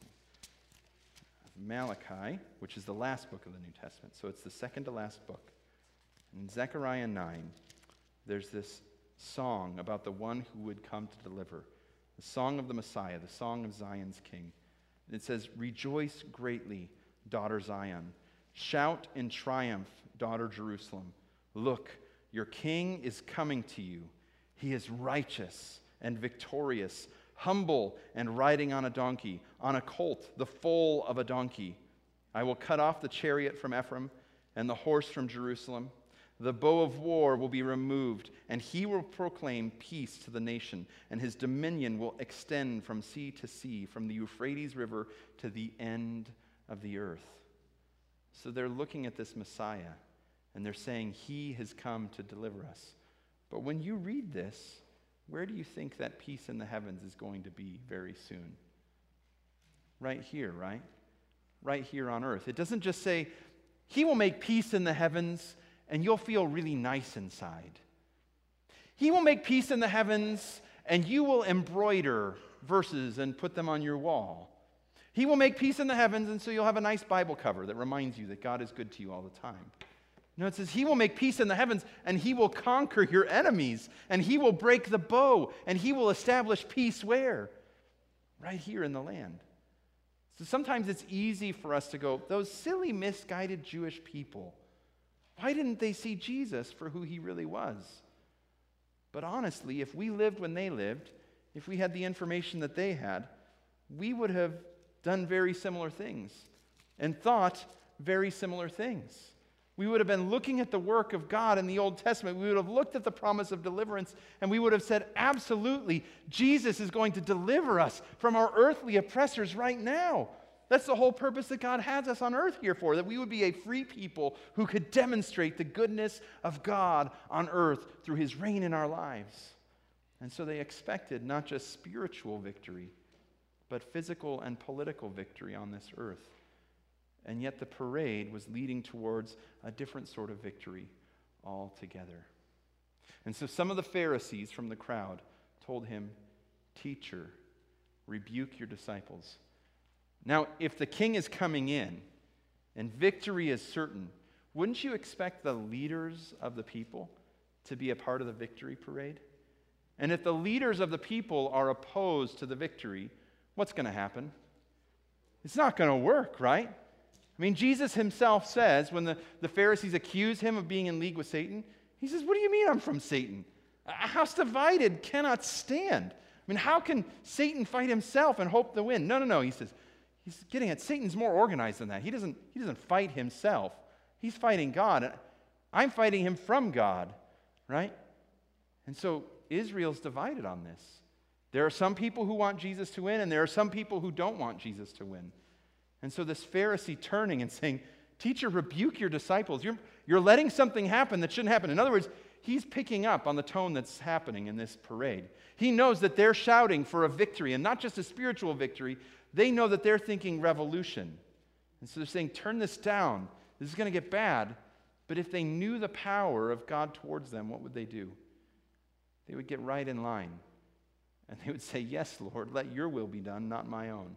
of Malachi, which is the last book of the New Testament. So it's the second to last book. In Zechariah 9, there's this song about the one who would come to deliver. The song of the Messiah, the song of Zion's King. It says, "Rejoice greatly, daughter Zion. Shout in triumph, daughter Jerusalem. Look, your king is coming to you. He is righteous and victorious, humble and riding on a donkey, on a colt, the foal of a donkey. I will cut off the chariot from Ephraim and the horse from Jerusalem. The bow of war will be removed, and he will proclaim peace to the nation, and his dominion will extend from sea to sea, from the Euphrates River to the end of the earth. So they're looking at this Messiah, and they're saying he has come to deliver us. But when you read this, where do you think that peace in the heavens is going to be very soon? Right here, right? Right here on earth. It doesn't just say, he will make peace in the heavens, and you'll feel really nice inside. He will make peace in the heavens, and you will embroider verses and put them on your wall. He will make peace in the heavens, and so you'll have a nice Bible cover that reminds you that God is good to you all the time. No, it says he will make peace in the heavens, and he will conquer your enemies, and he will break the bow, and he will establish peace where? Right here in the land. So sometimes it's easy for us to go, those silly, misguided Jewish people, why didn't they see Jesus for who he really was? But honestly, if we lived when they lived, if we had the information that they had, we would have done very similar things and thought very similar things. We would have been looking at the work of God in the Old Testament. We would have looked at the promise of deliverance, and we would have said, absolutely, Jesus is going to deliver us from our earthly oppressors right now. That's the whole purpose that God has us on earth here for, that we would be a free people who could demonstrate the goodness of God on earth through his reign in our lives. And so they expected not just spiritual victory, but physical and political victory on this earth. And yet the parade was leading towards a different sort of victory altogether. And so some of the Pharisees from the crowd told him, "Teacher, rebuke your disciples." Now, if the king is coming in and victory is certain, wouldn't you expect the leaders of the people to be a part of the victory parade? And if the leaders of the people are opposed to the victory, what's going to happen? It's not going to work, right? I mean, Jesus himself says, when the Pharisees accuse him of being in league with Satan, he says, "What do you mean I'm from Satan? A house divided cannot stand. I mean, how can Satan fight himself and hope to win?" No. He says, he's getting at Satan's more organized than that. He doesn't fight himself. He's fighting God. I'm fighting him from God, right? And so Israel's divided on this. There are some people who want Jesus to win, and there are some people who don't want Jesus to win. And so this Pharisee turning and saying, "Teacher, rebuke your disciples. You're letting something happen that shouldn't happen." In other words, he's picking up on the tone that's happening in this parade. He knows that they're shouting for a victory, and not just a spiritual victory. They know that they're thinking revolution. And so they're saying, turn this down. This is going to get bad. But if they knew the power of God towards them, what would they do? They would get right in line. And they would say, "Yes, Lord, let your will be done, not my own."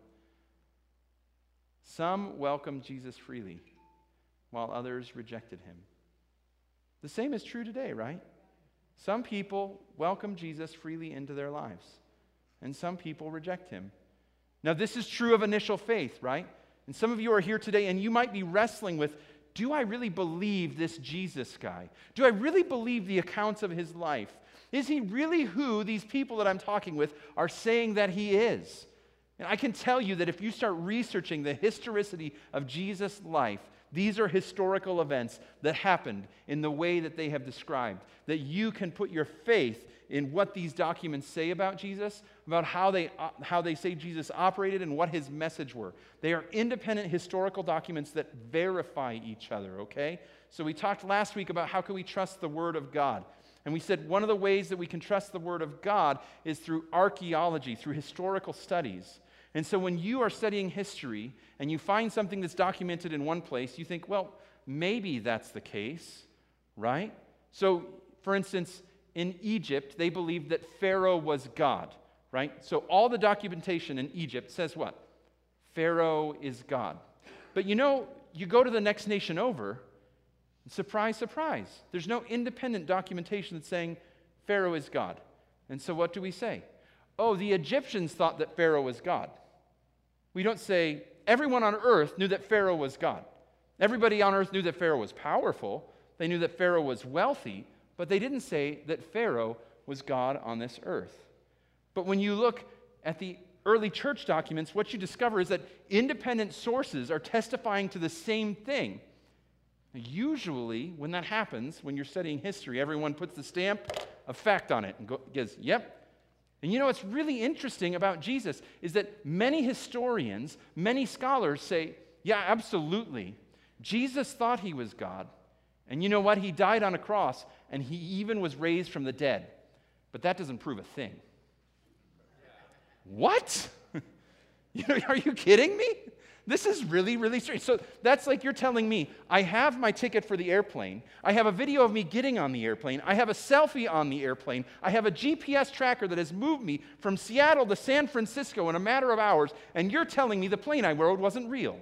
Some welcomed Jesus freely, while others rejected him. The same is true today, right? Some people welcome Jesus freely into their lives, and some people reject him. Now, this is true of initial faith, right? And some of you are here today, and you might be wrestling with, do I really believe this Jesus guy? Do I really believe the accounts of his life? Is he really who these people that I'm talking with are saying that he is? And I can tell you that if you start researching the historicity of Jesus' life, these are historical events that happened in the way that they have described, that you can put your faith in what these documents say about Jesus, about how they say Jesus operated and what his message were. They are independent historical documents that verify each other, okay? So we talked last week about how can we trust the Word of God. And we said one of the ways that we can trust the Word of God is through archaeology, through historical studies. And so when you are studying history and you find something that's documented in one place, you think, well, maybe that's the case, right? So, for instance, in Egypt, they believed that Pharaoh was God, right? So all the documentation in Egypt says what? Pharaoh is God. But you go to the next nation over, and surprise, surprise, there's no independent documentation that's saying Pharaoh is God. And so what do we say? Oh, the Egyptians thought that Pharaoh was God. We don't say everyone on earth knew that Pharaoh was God. Everybody on earth knew that Pharaoh was powerful. They knew that Pharaoh was wealthy, but they didn't say that Pharaoh was God on this earth. But when you look at the early church documents, what you discover is that independent sources are testifying to the same thing. Usually, when that happens, when you're studying history, everyone puts the stamp of fact on it and goes, yep. And you know what's really interesting about Jesus is that many historians, many scholars say, yeah, absolutely. Jesus thought he was God. And you know what? He died on a cross, and he even was raised from the dead. But that doesn't prove a thing. What? Are you kidding me? This is really, really strange. So that's like you're telling me, I have my ticket for the airplane. I have a video of me getting on the airplane. I have a selfie on the airplane. I have a GPS tracker that has moved me from Seattle to San Francisco in a matter of hours, and you're telling me the plane I rode wasn't real.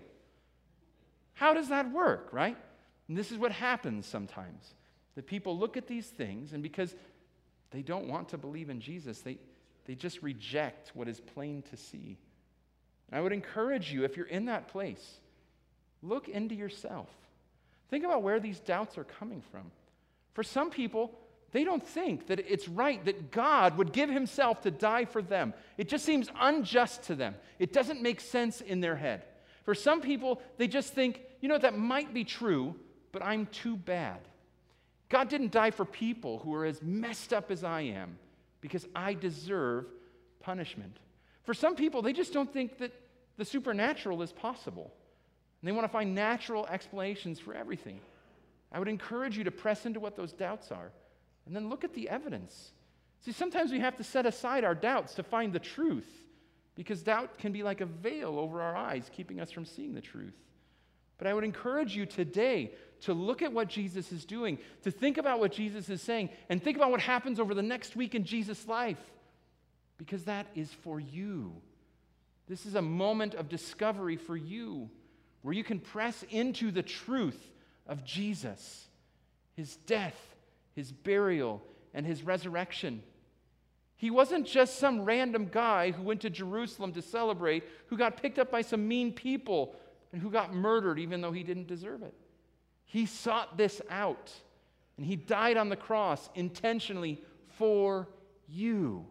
How does that work, right? And this is what happens sometimes. That people look at these things, and because they don't want to believe in Jesus, they just reject what is plain to see. I would encourage you, if you're in that place, look into yourself. Think about where these doubts are coming from. For some people, they don't think that it's right that God would give himself to die for them. It just seems unjust to them. It doesn't make sense in their head. For some people, they just think, that might be true, but I'm too bad. God didn't die for people who are as messed up as I am because I deserve punishment. For some people, they just don't think that the supernatural is possible. And they want to find natural explanations for everything. I would encourage you to press into what those doubts are and then look at the evidence. See, sometimes we have to set aside our doubts to find the truth because doubt can be like a veil over our eyes, keeping us from seeing the truth. But I would encourage you today to look at what Jesus is doing, to think about what Jesus is saying, and think about what happens over the next week in Jesus' life. Because that is for you. This is a moment of discovery for you, where you can press into the truth of Jesus, his death, his burial, and his resurrection. He wasn't just some random guy who went to Jerusalem to celebrate, who got picked up by some mean people, and who got murdered even though he didn't deserve it. He sought this out, and he died on the cross intentionally for you.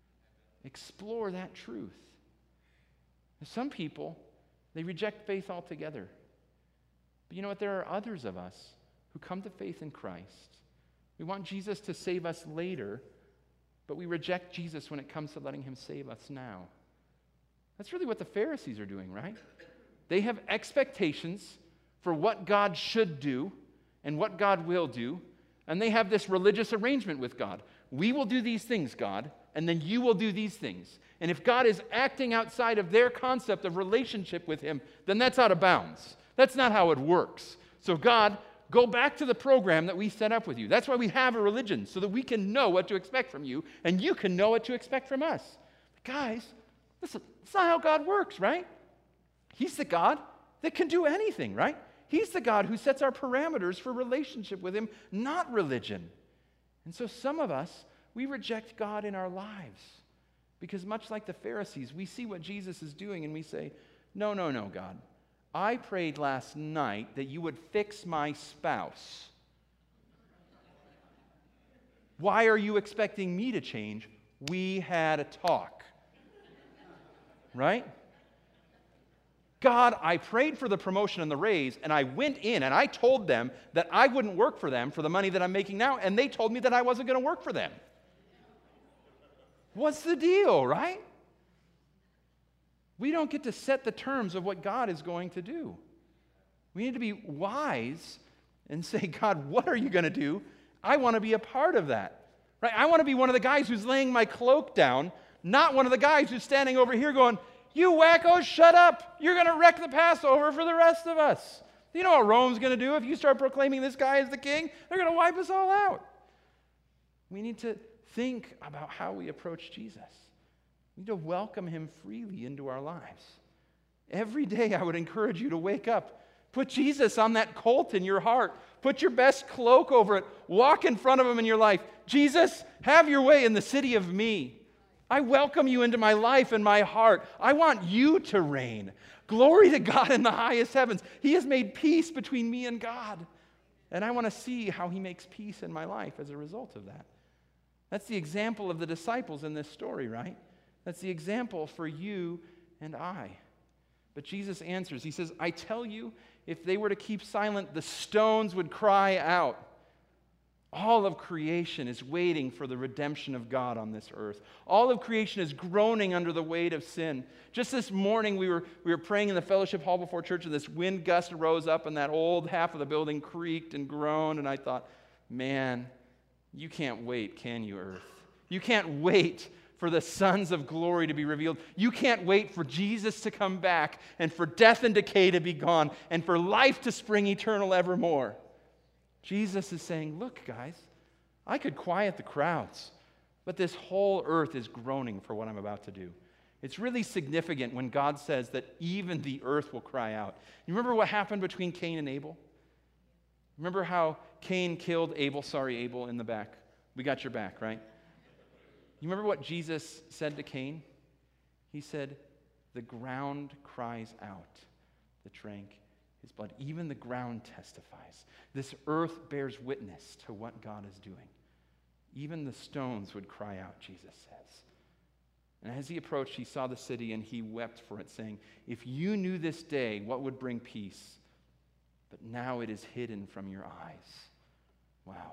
Explore that truth. Some people, they reject faith altogether. But you know what? There are others of us who come to faith in Christ. We want Jesus to save us later, but we reject Jesus when it comes to letting him save us now. That's really what the Pharisees are doing, right? They have expectations for what God should do and what God will do, and they have this religious arrangement with God. We will do these things, God, and then you will do these things. And if God is acting outside of their concept of relationship with him, then that's out of bounds. That's not how it works. So God, go back to the program that we set up with you. That's why we have a religion, so that we can know what to expect from you, and you can know what to expect from us. But guys, listen, that's not how God works, right? He's the God that can do anything, right? He's the God who sets our parameters for relationship with him, not religion. And so some of us, we reject God in our lives because much like the Pharisees, we see what Jesus is doing and we say, no, God. I prayed last night that you would fix my spouse. Why are you expecting me to change? We had a talk. Right? God, I prayed for the promotion and the raise, and I went in and I told them that I wouldn't work for them for the money that I'm making now, and they told me that I wasn't going to work for them. What's the deal, right? We don't get to set the terms of what God is going to do. We need to be wise and say, God, what are you going to do? I want to be a part of that. Right? I want to be one of the guys who's laying my cloak down, not one of the guys who's standing over here going, you wackos, shut up. You're going to wreck the Passover for the rest of us. You know what Rome's going to do if you start proclaiming this guy as the king? They're going to wipe us all out. We need to think about how we approach Jesus. We need to welcome him freely into our lives. Every day I would encourage you to wake up. Put Jesus on that colt in your heart. Put your best cloak over it. Walk in front of him in your life. Jesus, have your way in the city of me. I welcome you into my life and my heart. I want you to reign. Glory to God in the highest heavens. He has made peace between me and God. And I want to see how he makes peace in my life as a result of that. That's the example of the disciples in this story, right? That's the example for you and I. But Jesus answers. He says, I tell you, if they were to keep silent, the stones would cry out. All of creation is waiting for the redemption of God on this earth. All of creation is groaning under the weight of sin. Just this morning, we were praying in the fellowship hall before church, and this wind gust rose up, and that old half of the building creaked and groaned, and I thought, man, you can't wait, can you, earth? You can't wait for the sons of glory to be revealed. You can't wait for Jesus to come back, and for death and decay to be gone, and for life to spring eternal evermore. Jesus is saying, look, guys, I could quiet the crowds, but this whole earth is groaning for what I'm about to do. It's really significant when God says that even the earth will cry out. You remember what happened between Cain and Abel? Remember how Cain killed Abel? Sorry, Abel, in the back. We got your back, right? You remember what Jesus said to Cain? He said, the ground cries out that drank his blood. Even the ground testifies. This earth bears witness to what God is doing. Even the stones would cry out, Jesus says. And as he approached, he saw the city and he wept for it, saying, if you knew this day what would bring peace, but now it is hidden from your eyes. Wow.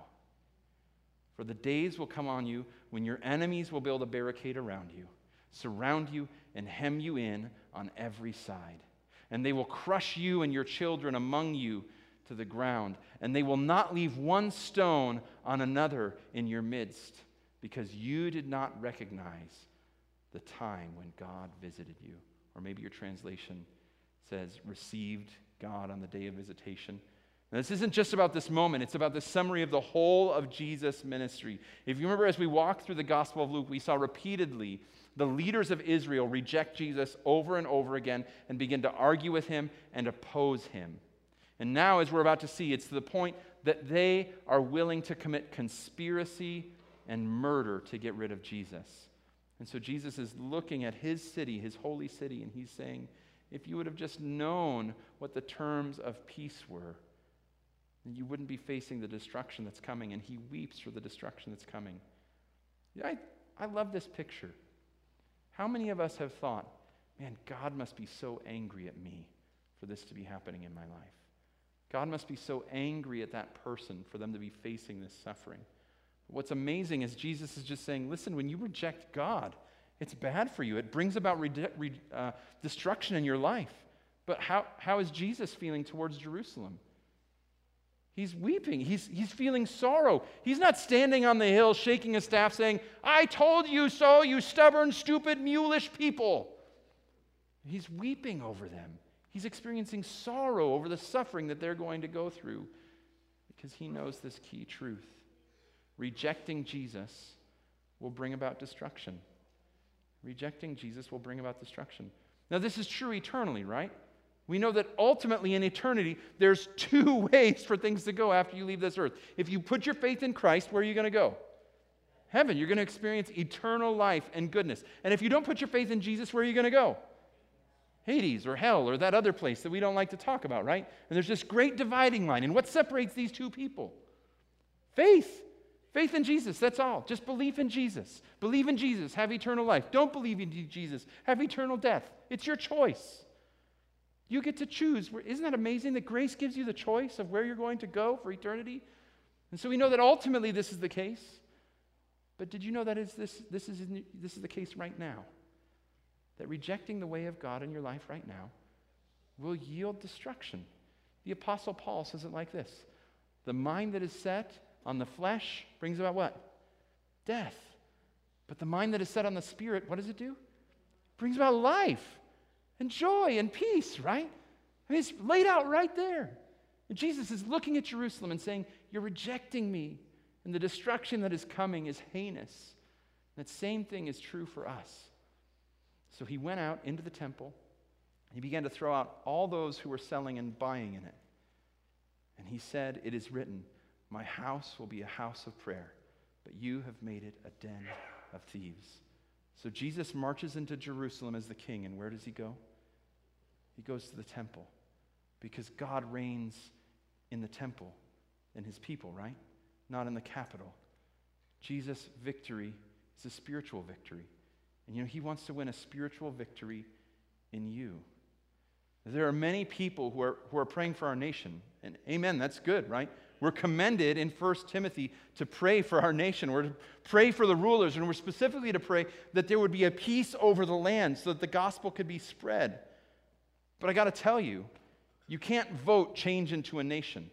For the days will come on you when your enemies will build a barricade around you, surround you, and hem you in on every side. And they will crush you and your children among you to the ground, and they will not leave one stone on another in your midst, because you did not recognize the time when God visited you. Or maybe your translation says, received God on the day of visitation. Now, this isn't just about this moment. It's about the summary of the whole of Jesus' ministry. If you remember, as we walked through the Gospel of Luke, we saw repeatedly the leaders of Israel reject Jesus over and over again and begin to argue with him and oppose him. And now, as we're about to see, it's to the point that they are willing to commit conspiracy and murder to get rid of Jesus. And so Jesus is looking at his city, his holy city, and he's saying, if you would have just known what the terms of peace were, then you wouldn't be facing the destruction that's coming. And he weeps for the destruction that's coming. I love this picture. How many of us have thought, man, God must be so angry at me for this to be happening in my life? God must be so angry at that person for them to be facing this suffering. What's amazing is Jesus is just saying, listen, when you reject God, it's bad for you. It brings about destruction in your life. But how is Jesus feeling towards Jerusalem? He's weeping. He's feeling sorrow. He's not standing on the hill shaking his staff saying, I told you so, you stubborn, stupid, mulish people. He's weeping over them. He's experiencing sorrow over the suffering that they're going to go through because he knows this key truth. Rejecting Jesus will bring about destruction. Rejecting Jesus will bring about destruction. Now, this is true eternally, right? We know that ultimately in eternity, there's two ways for things to go after you leave this earth. If you put your faith in Christ, where are you going to go? Heaven. You're going to experience eternal life and goodness. And if you don't put your faith in Jesus, where are you going to go? Hades or hell or that other place that we don't like to talk about, right? And there's this great dividing line. And what separates these two people? Faith. Faith in Jesus, that's all. Just believe in Jesus. Believe in Jesus, have eternal life. Don't believe in Jesus, have eternal death. It's your choice. You get to choose. Isn't that amazing that grace gives you the choice of where you're going to go for eternity? And so we know that ultimately this is the case. But did you know that this is the case right now? That rejecting the way of God in your life right now will yield destruction. The Apostle Paul says it like this. The mind that is set on the flesh brings about what? Death. But the mind that is set on the Spirit, what does it do? It brings about life and joy and peace, right? I mean, it's laid out right there. And Jesus is looking at Jerusalem and saying, you're rejecting me, and the destruction that is coming is heinous. And that same thing is true for us. So he went out into the temple, and he began to throw out all those who were selling and buying in it. And he said, it is written, my house will be a house of prayer, but you have made it a den of thieves. So Jesus marches into Jerusalem as the king, and where does he go? He goes to the temple, because God reigns in the temple, in his people, right? Not in the capital. Jesus' victory is a spiritual victory. And he wants to win a spiritual victory in you. There are many people who are praying for our nation. And amen, that's good, right? We're commended in 1 Timothy to pray for our nation. We're to pray for the rulers, and we're specifically to pray that there would be a peace over the land so that the gospel could be spread. But I got to tell you, you can't vote change into a nation.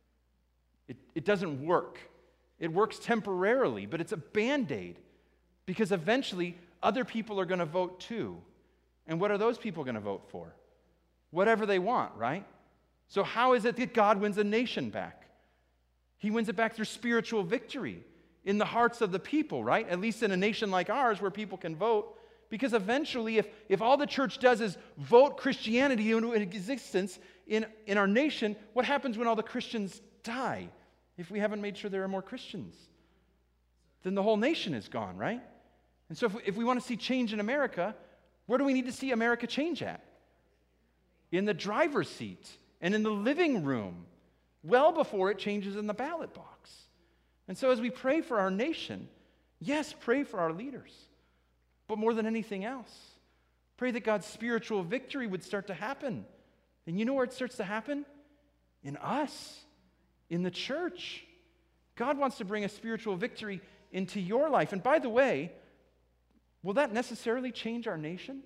It doesn't work. It works temporarily, but it's a Band-Aid, because eventually other people are going to vote too. And what are those people going to vote for? Whatever they want, right? So how is it that God wins a nation back? He wins it back through spiritual victory in the hearts of the people, right? At least in a nation like ours where people can vote. Because eventually, if all the church does is vote Christianity into existence in our nation, what happens when all the Christians die? If we haven't made sure there are more Christians, then the whole nation is gone, right? And so if we want to see change in America, where do we need to see America change at? In the driver's seat and in the living room, well before it changes in the ballot box. And so as we pray for our nation, yes, pray for our leaders, but more than anything else, pray that God's spiritual victory would start to happen. And you know where it starts to happen? In us, in the church. God wants to bring a spiritual victory into your life. And by the way, will that necessarily change our nation?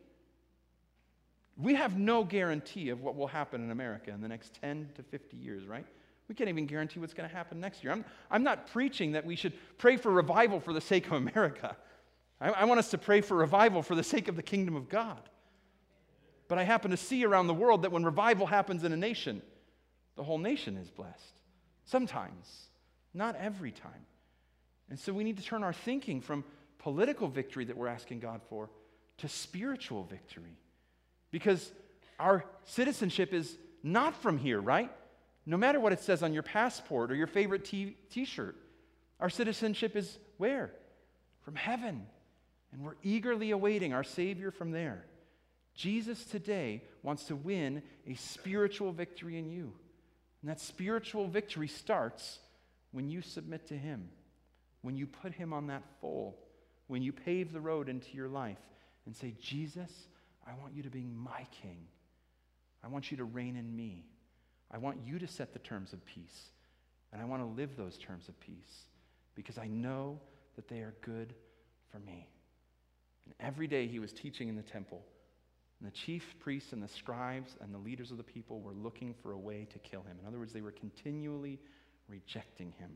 We have no guarantee of what will happen in America in the next 10 to 50 years, right? We can't even guarantee what's going to happen next year. I'm not preaching that we should pray for revival for the sake of America. I want us to pray for revival for the sake of the kingdom of God. But I happen to see around the world that when revival happens in a nation, the whole nation is blessed. Sometimes, not every time. And so we need to turn our thinking from political victory that we're asking God for to spiritual victory. Because our citizenship is not from here, right? No matter what it says on your passport or your favorite t-shirt, our citizenship is where? From heaven. And we're eagerly awaiting our Savior from there. Jesus today wants to win a spiritual victory in you. And that spiritual victory starts when you submit to Him, when you put Him on that foal, when you pave the road into your life and say, Jesus, I want you to be my king. I want you to reign in me. I want you to set the terms of peace. And I want to live those terms of peace because I know that they are good for me. And every day he was teaching in the temple, and the chief priests and the scribes and the leaders of the people were looking for a way to kill him. In other words, they were continually rejecting him.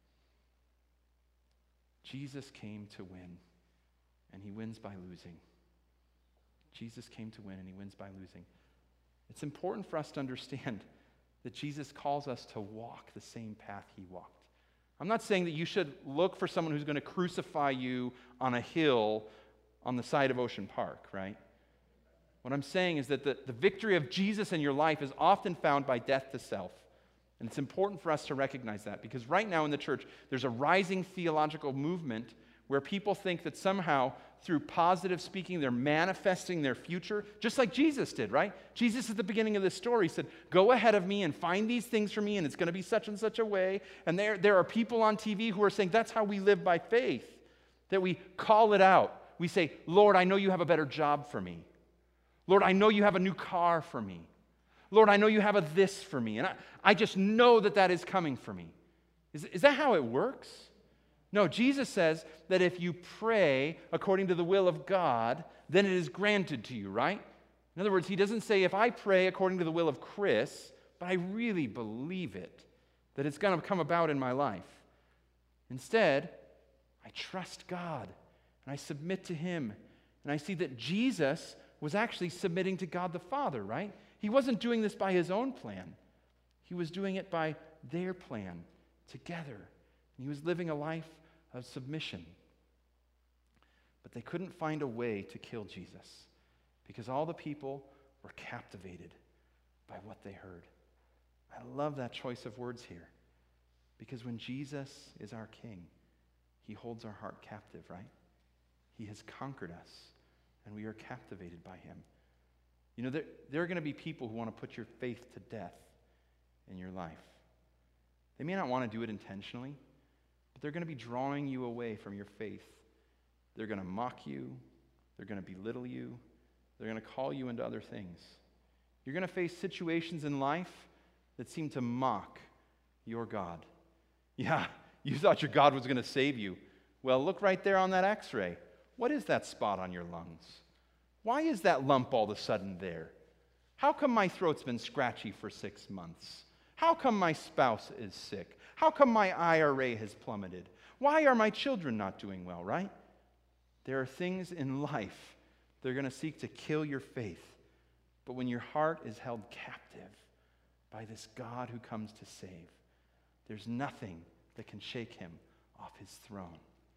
Jesus came to win, and he wins by losing. Jesus came to win, and he wins by losing. It's important for us to understand that Jesus calls us to walk the same path he walked. I'm not saying that you should look for someone who's going to crucify you on a hill on the side of Ocean Park, right? What I'm saying is that the victory of Jesus in your life is often found by death to self. And it's important for us to recognize that because right now in the church, there's a rising theological movement where people think that somehow through positive speaking, they're manifesting their future, just like Jesus did, right? Jesus at the beginning of this story said, go ahead of me and find these things for me, and it's going to be such and such a way. And there are people on TV who are saying that's how we live by faith, that we call it out. We say, Lord, I know you have a better job for me. Lord, I know you have a new car for me. Lord, I know you have a this for me. And I just know that that is coming for me. Is that how it works? No, Jesus says that if you pray according to the will of God, then it is granted to you, right? In other words, he doesn't say if I pray according to the will of Chris, but I really believe it, that it's going to come about in my life. Instead, I trust God, and I submit to him, and I see that Jesus was actually submitting to God the Father, right? He wasn't doing this by his own plan. He was doing it by their plan together. And he was living a life of submission. But they couldn't find a way to kill Jesus because all the people were captivated by what they heard. I love that choice of words here because when Jesus is our king, he holds our heart captive, right? He has conquered us and we are captivated by him. You know, there are going to be people who want to put your faith to death in your life. They may not want to do it intentionally, but they're going to be drawing you away from your faith. They're going to mock you. They're going to belittle you. They're going to call you into other things. You're going to face situations in life that seem to mock your God. Yeah, you thought your God was going to save you. Well, look right there on that x-ray. What is that spot on your lungs? Why is that lump all of a sudden there? How come my throat's been scratchy for 6 months? How come my spouse is sick? How come my IRA has plummeted? Why are my children not doing well, right? There are things in life that are going to seek to kill your faith. But when your heart is held captive by this God who comes to save, there's nothing that can shake him off his throne.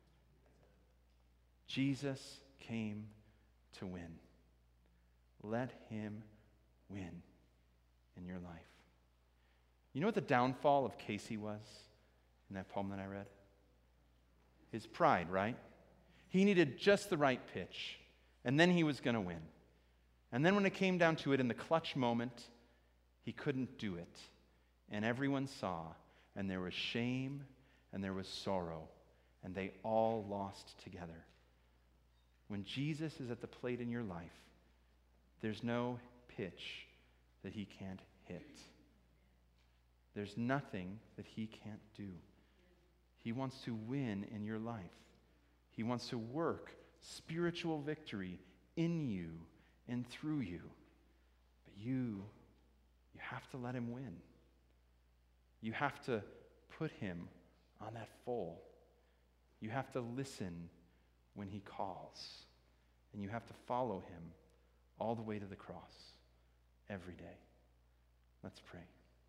Jesus came to win. Let him win in your life. You know what the downfall of Casey was in that poem that I read? His pride, right? He needed just the right pitch, and then he was going to win. And then when it came down to it in the clutch moment, he couldn't do it. And everyone saw, and there was shame, and there was sorrow, and they all lost together. When Jesus is at the plate in your life, there's no pitch that he can't hit. There's nothing that he can't do. He wants to win in your life. He wants to work spiritual victory in you and through you. But you have to let him win. You have to put him on that foal. You have to listen when he calls. And you have to follow him all the way to the cross every day. Let's pray.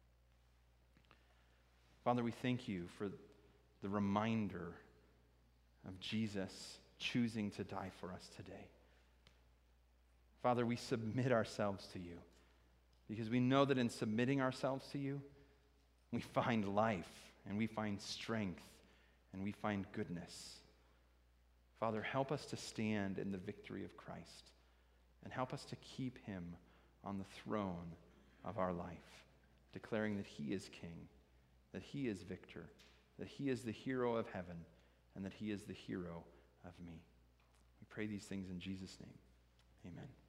Father, we thank you for the reminder of Jesus choosing to die for us today. Father, we submit ourselves to you because we know that in submitting ourselves to you, we find life and we find strength and we find goodness. Father, help us to stand in the victory of Christ and help us to keep him on the throne of our life, declaring that he is king, that he is victor, that he is the hero of heaven, and that he is the hero of me. We pray these things in Jesus' name. Amen.